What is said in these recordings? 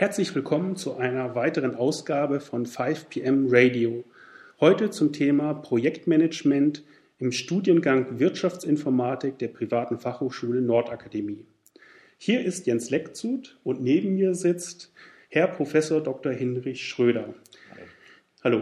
Herzlich willkommen zu einer weiteren Ausgabe von 5 PM Radio. Heute zum Thema Projektmanagement im Studiengang Wirtschaftsinformatik der privaten Fachhochschule Nordakademie. Hier ist Jens Leckzut und neben mir sitzt Herr Professor Dr. Hinrich Schröder. Hallo.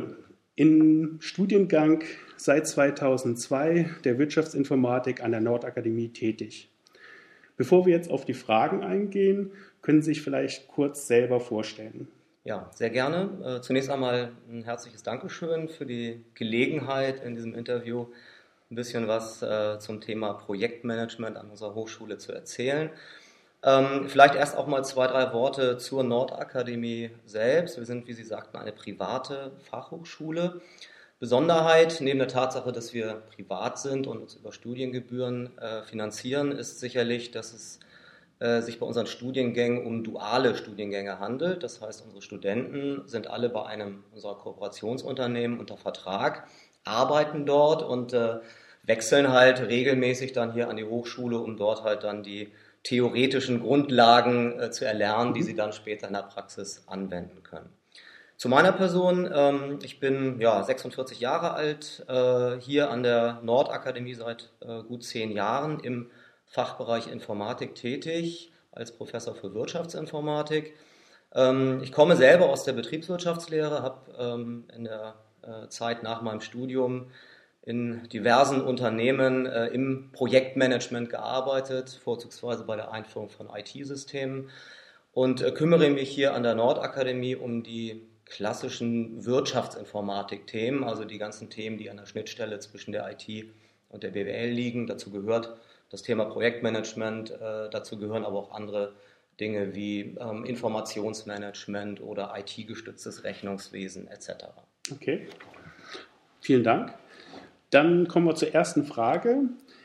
Im Studiengang seit 2002 der Wirtschaftsinformatik an der Nordakademie tätig. Bevor wir jetzt auf die Fragen eingehen, können Sie sich vielleicht kurz selber vorstellen. Ja, sehr gerne. Zunächst einmal ein herzliches Dankeschön für die Gelegenheit, in diesem Interview ein bisschen was zum Thema Projektmanagement an unserer Hochschule zu erzählen. Vielleicht erst auch mal 2, 3 Worte zur Nordakademie selbst. Wir sind, wie Sie sagten, eine private Fachhochschule. Besonderheit, neben der Tatsache, dass wir privat sind und uns über Studiengebühren finanzieren, ist sicherlich, dass es sich bei unseren Studiengängen um duale Studiengänge handelt. Das heißt, unsere Studenten sind alle bei einem unserer Kooperationsunternehmen unter Vertrag, arbeiten dort und wechseln halt regelmäßig dann hier an die Hochschule, um dort halt dann die theoretischen Grundlagen zu erlernen, die sie dann später in der Praxis anwenden können. Zu meiner Person, ich bin 46 Jahre alt, hier an der Nordakademie seit gut 10 Jahren im Fachbereich Informatik tätig, als Professor für Wirtschaftsinformatik. Ich komme selber aus der Betriebswirtschaftslehre, habe in der Zeit nach meinem Studium in diversen Unternehmen im Projektmanagement gearbeitet, vorzugsweise bei der Einführung von IT-Systemen und kümmere mich hier an der Nordakademie um die klassischen Wirtschaftsinformatik-Themen, also die ganzen Themen, die an der Schnittstelle zwischen der IT und der BWL liegen. Dazu gehört das Thema Projektmanagement, dazu gehören aber auch andere Dinge wie Informationsmanagement oder IT-gestütztes Rechnungswesen etc. Okay, vielen Dank. Dann kommen wir zur ersten Frage.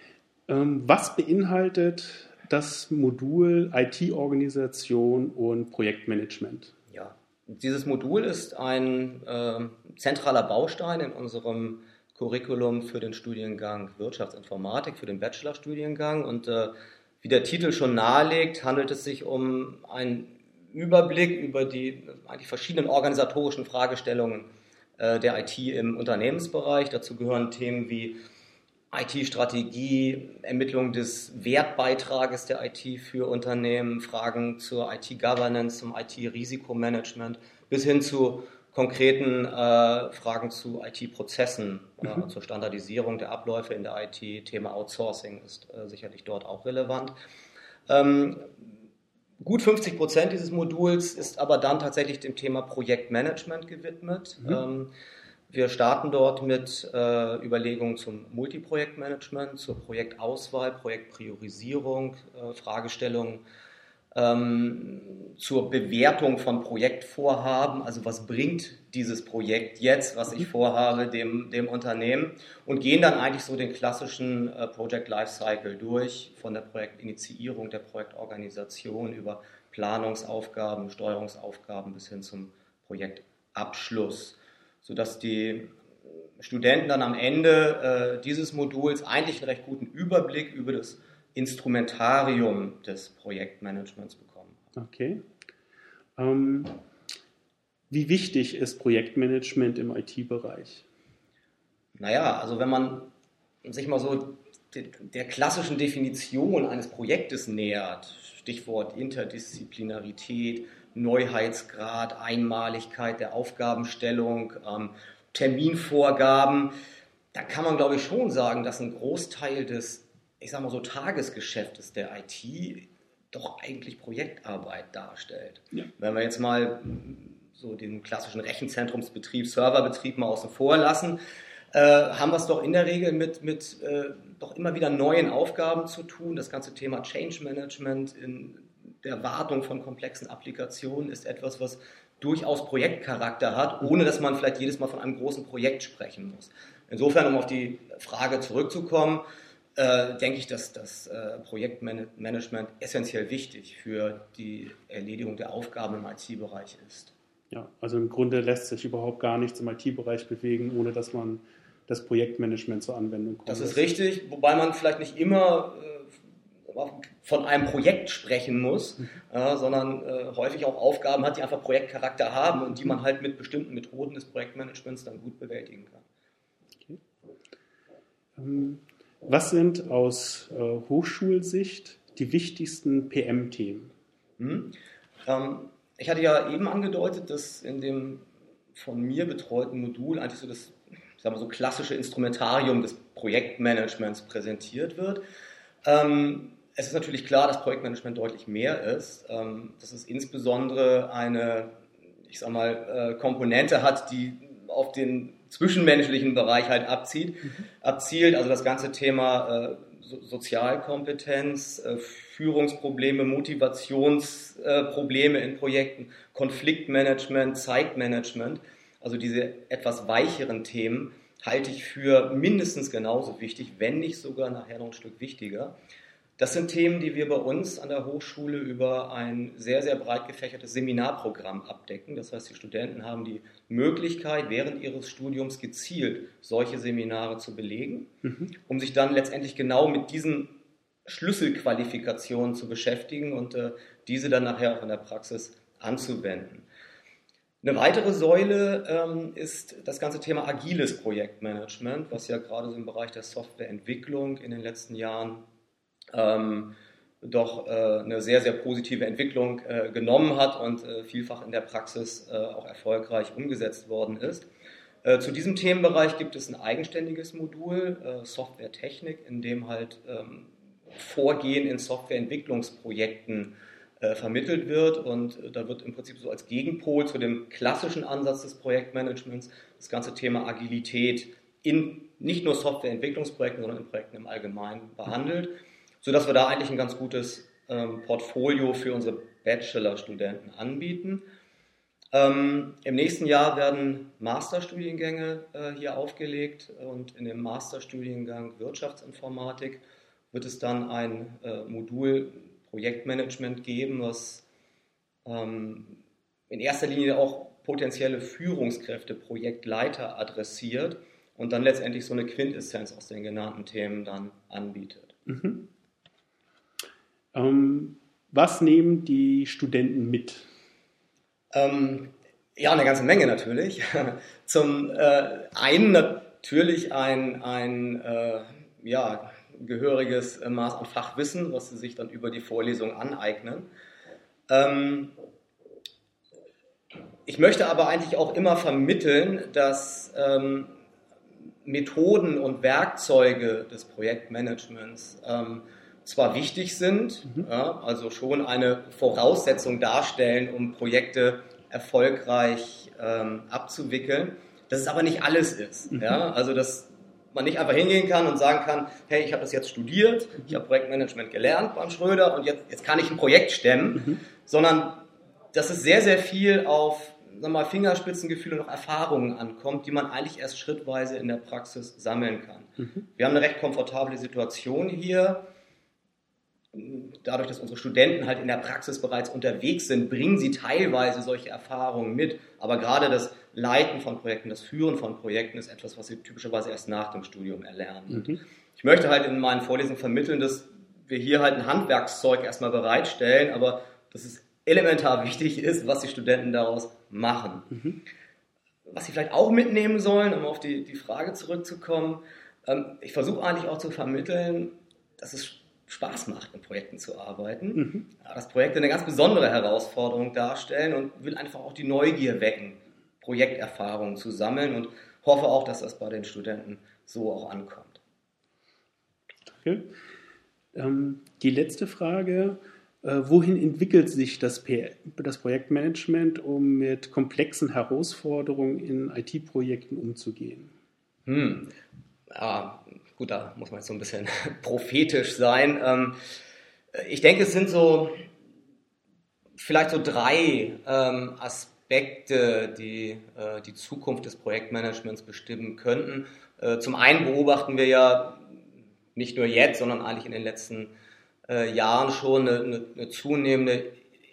Was beinhaltet das Modul IT-Organisation und Projektmanagement? Ja, dieses Modul ist ein zentraler Baustein in unserem Curriculum für den Studiengang Wirtschaftsinformatik, für den Bachelorstudiengang. Und wie der Titel schon nahelegt, handelt es sich um einen Überblick über die eigentlich verschiedenen organisatorischen Fragestellungen der IT im Unternehmensbereich. Dazu gehören Themen wie IT-Strategie, Ermittlung des Wertbeitrages der IT für Unternehmen, Fragen zur IT-Governance, zum IT-Risikomanagement bis hin zu konkreten Fragen zu IT-Prozessen, zur Standardisierung der Abläufe in der IT. Thema Outsourcing ist sicherlich dort auch relevant. Gut 50% dieses Moduls ist aber dann tatsächlich dem Thema Projektmanagement gewidmet. Wir starten dort mit Überlegungen zum Multiprojektmanagement, zur Projektauswahl, Projektpriorisierung, Fragestellungen zur Bewertung von Projektvorhaben, also was bringt dieses Projekt jetzt, was ich vorhabe, dem Unternehmen, und gehen dann eigentlich so den klassischen Project Lifecycle durch, von der Projektinitiierung, der Projektorganisation über Planungsaufgaben, Steuerungsaufgaben bis hin zum Projektabschluss, sodass die Studenten dann am Ende dieses Moduls eigentlich einen recht guten Überblick über das Instrumentarium des Projektmanagements bekommen. Okay. Wie wichtig ist Projektmanagement im IT-Bereich? Naja, also wenn man sich mal so der klassischen Definition eines Projektes nähert, Stichwort Interdisziplinarität, Neuheitsgrad, Einmaligkeit der Aufgabenstellung, Terminvorgaben, da kann man, glaube ich, schon sagen, dass ein Großteil des, ich sage mal so, Tagesgeschäftes der IT doch eigentlich Projektarbeit darstellt. Ja. Wenn wir jetzt mal so den klassischen Rechenzentrumsbetrieb, Serverbetrieb mal außen vor lassen, haben wir es doch in der Regel mit doch immer wieder neuen Aufgaben zu tun. Das ganze Thema Change Management in der Wartung von komplexen Applikationen ist etwas, was durchaus Projektcharakter hat, ohne dass man vielleicht jedes Mal von einem großen Projekt sprechen muss. Insofern, um auf die Frage zurückzukommen, denke ich, dass das Projektmanagement essentiell wichtig für die Erledigung der Aufgaben im IT-Bereich ist. Ja, also im Grunde lässt sich überhaupt gar nichts im IT-Bereich bewegen, ohne dass man das Projektmanagement zur Anwendung kommt. Das ist richtig, wobei man vielleicht nicht immer von einem Projekt sprechen muss, sondern häufig auch Aufgaben hat, die einfach Projektcharakter haben und die man halt mit bestimmten Methoden des Projektmanagements dann gut bewältigen kann. Okay. Was sind aus Hochschulsicht die wichtigsten PM-Themen? Ich hatte ja eben angedeutet, dass in dem von mir betreuten Modul eigentlich so das, ich sag mal, so klassische Instrumentarium des Projektmanagements präsentiert wird. Es ist natürlich klar, dass Projektmanagement deutlich mehr ist, dass es insbesondere eine, ich sag mal, Komponente hat, die auf den zwischenmenschlichen Bereich halt abzielt. Also das ganze Thema Sozialkompetenz, Führungsprobleme, Motivationsprobleme in Projekten, Konfliktmanagement, Zeitmanagement, also diese etwas weicheren Themen halte ich für mindestens genauso wichtig, wenn nicht sogar nachher noch ein Stück wichtiger. Das sind Themen, die wir bei uns an der Hochschule über ein sehr, sehr breit gefächertes Seminarprogramm abdecken. Das heißt, die Studenten haben die Möglichkeit, während ihres Studiums gezielt solche Seminare zu belegen, um sich dann letztendlich genau mit diesen Schlüsselqualifikationen zu beschäftigen und diese dann nachher auch in der Praxis anzuwenden. Eine weitere Säule ist das ganze Thema agiles Projektmanagement, was ja gerade so im Bereich der Softwareentwicklung in den letzten Jahren doch eine sehr, sehr positive Entwicklung genommen hat und vielfach in der Praxis auch erfolgreich umgesetzt worden ist. Zu diesem Themenbereich gibt es ein eigenständiges Modul, Softwaretechnik, in dem halt Vorgehen in Softwareentwicklungsprojekten vermittelt wird, und da wird im Prinzip so als Gegenpol zu dem klassischen Ansatz des Projektmanagements das ganze Thema Agilität in nicht nur Softwareentwicklungsprojekten, sondern in Projekten im Allgemeinen behandelt, sodass wir da eigentlich ein ganz gutes Portfolio für unsere Bachelorstudenten anbieten. Im nächsten Jahr werden Masterstudiengänge hier aufgelegt, und in dem Masterstudiengang Wirtschaftsinformatik wird es dann ein Modul Projektmanagement geben, was in erster Linie auch potenzielle Führungskräfte, Projektleiter adressiert und dann letztendlich so eine Quintessenz aus den genannten Themen dann anbietet. Was nehmen die Studenten mit? Ja, eine ganze Menge natürlich. Zum einen natürlich ein gehöriges Maß an Fachwissen, was sie sich dann über die Vorlesung aneignen. Ich möchte aber eigentlich auch immer vermitteln, dass Methoden und Werkzeuge des Projektmanagements zwar wichtig sind, also schon eine Voraussetzung darstellen, um Projekte erfolgreich abzuwickeln, dass es aber nicht alles ist. Ja? Also dass man nicht einfach hingehen kann und sagen kann, hey, ich habe das jetzt studiert, ich habe Projektmanagement gelernt beim Schröder und jetzt kann ich ein Projekt stemmen, sondern dass es sehr, sehr viel auf Fingerspitzengefühl und auch Erfahrungen ankommt, die man eigentlich erst schrittweise in der Praxis sammeln kann. Wir haben eine recht komfortable Situation hier. Dadurch, dass unsere Studenten halt in der Praxis bereits unterwegs sind, bringen sie teilweise solche Erfahrungen mit. Aber gerade das Leiten von Projekten, das Führen von Projekten ist etwas, was sie typischerweise erst nach dem Studium erlernen. Ich möchte halt in meinen Vorlesungen vermitteln, dass wir hier halt ein Handwerkszeug erstmal bereitstellen, aber dass es elementar wichtig ist, was die Studenten daraus machen. Was sie vielleicht auch mitnehmen sollen, um auf die Frage zurückzukommen, ich versuche eigentlich auch zu vermitteln, dass es Spaß macht, in Projekten zu arbeiten, dass Projekte eine ganz besondere Herausforderung darstellen, und will einfach auch die Neugier wecken, Projekterfahrungen zu sammeln, und hoffe auch, dass das bei den Studenten so auch ankommt. Okay. Die letzte Frage: Wohin entwickelt sich das Projektmanagement, um mit komplexen Herausforderungen in IT-Projekten umzugehen? Ja, gut, da muss man jetzt so ein bisschen prophetisch sein. Ich denke, es sind vielleicht so drei Aspekte, die die Zukunft des Projektmanagements bestimmen könnten. Zum einen beobachten wir ja nicht nur jetzt, sondern eigentlich in den letzten Jahren schon eine zunehmende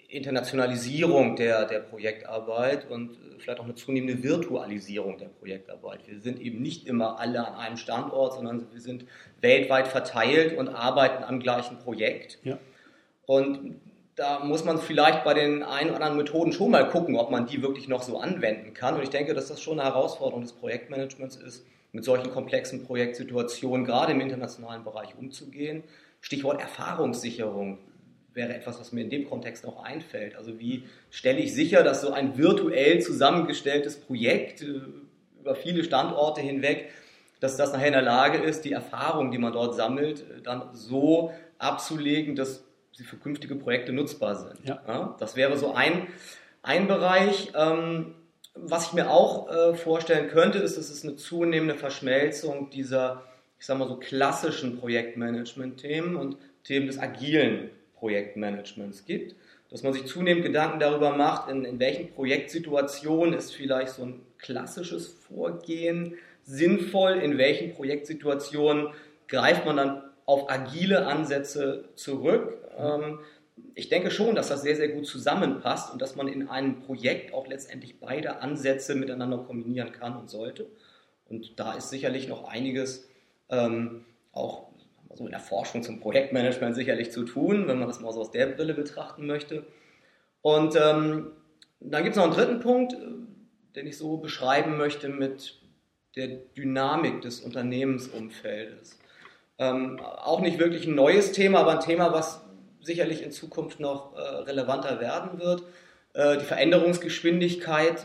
Internationalisierung der Projektarbeit und vielleicht auch eine zunehmende Virtualisierung der Projektarbeit. Wir sind eben nicht immer alle an einem Standort, sondern wir sind weltweit verteilt und arbeiten am gleichen Projekt. Ja. Und da muss man vielleicht bei den ein oder anderen Methoden schon mal gucken, ob man die wirklich noch so anwenden kann. Und ich denke, dass das schon eine Herausforderung des Projektmanagements ist, mit solchen komplexen Projektsituationen gerade im internationalen Bereich umzugehen. Stichwort Erfahrungssicherung wäre etwas, was mir in dem Kontext auch einfällt. Also wie stelle ich sicher, dass so ein virtuell zusammengestelltes Projekt über viele Standorte hinweg, dass das nachher in der Lage ist, die Erfahrung, die man dort sammelt, dann so abzulegen, dass sie für künftige Projekte nutzbar sind. Ja. Ja, das wäre so ein Bereich. Was ich mir auch vorstellen könnte, ist, dass es eine zunehmende Verschmelzung dieser, ich sage mal so, klassischen Projektmanagement-Themen und Themen des agilen Projektmanagements gibt. Dass man sich zunehmend Gedanken darüber macht, in welchen Projektsituationen ist vielleicht so ein klassisches Vorgehen sinnvoll, in welchen Projektsituationen greift man dann auf agile Ansätze zurück. Ich denke schon, dass das sehr, sehr gut zusammenpasst und dass man in einem Projekt auch letztendlich beide Ansätze miteinander kombinieren kann und sollte. Und da ist sicherlich noch einiges auch so in der Forschung zum Projektmanagement sicherlich zu tun, wenn man das mal so aus der Brille betrachten möchte. Und dann gibt es noch einen dritten Punkt, den ich so beschreiben möchte mit der Dynamik des Unternehmensumfeldes. Auch nicht wirklich ein neues Thema, aber ein Thema, was sicherlich in Zukunft noch relevanter werden wird. Die Veränderungsgeschwindigkeit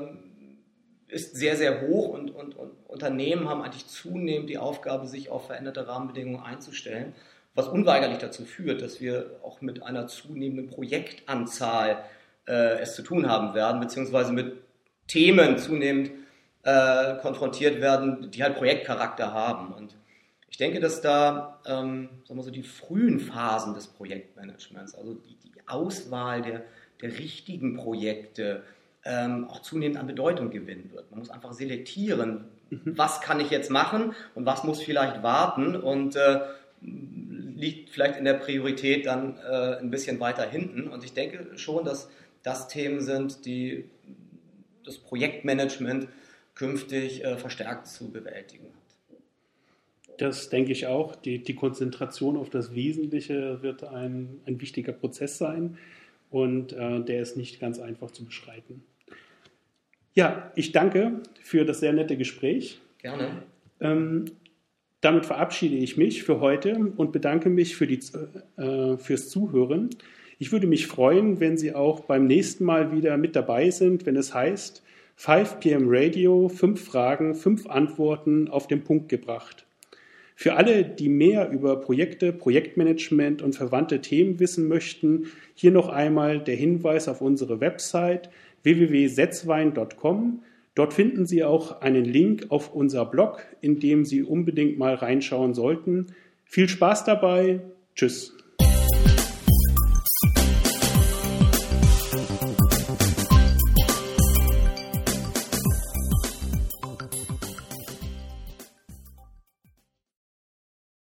ist sehr, sehr hoch und Unternehmen haben eigentlich zunehmend die Aufgabe, sich auf veränderte Rahmenbedingungen einzustellen, was unweigerlich dazu führt, dass wir auch mit einer zunehmenden Projektanzahl es zu tun haben werden, beziehungsweise mit Themen zunehmend konfrontiert werden, die halt Projektcharakter haben. Und ich denke, dass da sagen wir so, die frühen Phasen des Projektmanagements, also die Auswahl der richtigen Projekte, auch zunehmend an Bedeutung gewinnen wird. Man muss einfach selektieren, was kann ich jetzt machen und was muss vielleicht warten und liegt vielleicht in der Priorität dann ein bisschen weiter hinten. Und ich denke schon, dass das Themen sind, die das Projektmanagement künftig verstärkt zu bewältigen hat. Das denke ich auch. Die Konzentration auf das Wesentliche wird ein wichtiger Prozess sein und der ist nicht ganz einfach zu beschreiten. Ja, ich danke für das sehr nette Gespräch. Gerne. Damit verabschiede ich mich für heute und bedanke mich fürs Zuhören. Ich würde mich freuen, wenn Sie auch beim nächsten Mal wieder mit dabei sind, wenn es heißt 5 PM Radio, 5 Fragen, 5 Antworten auf den Punkt gebracht. Für alle, die mehr über Projekte, Projektmanagement und verwandte Themen wissen möchten, hier noch einmal der Hinweis auf unsere Website www.setzwein.com. Dort finden Sie auch einen Link auf unser Blog, in dem Sie unbedingt mal reinschauen sollten. Viel Spaß dabei. Tschüss.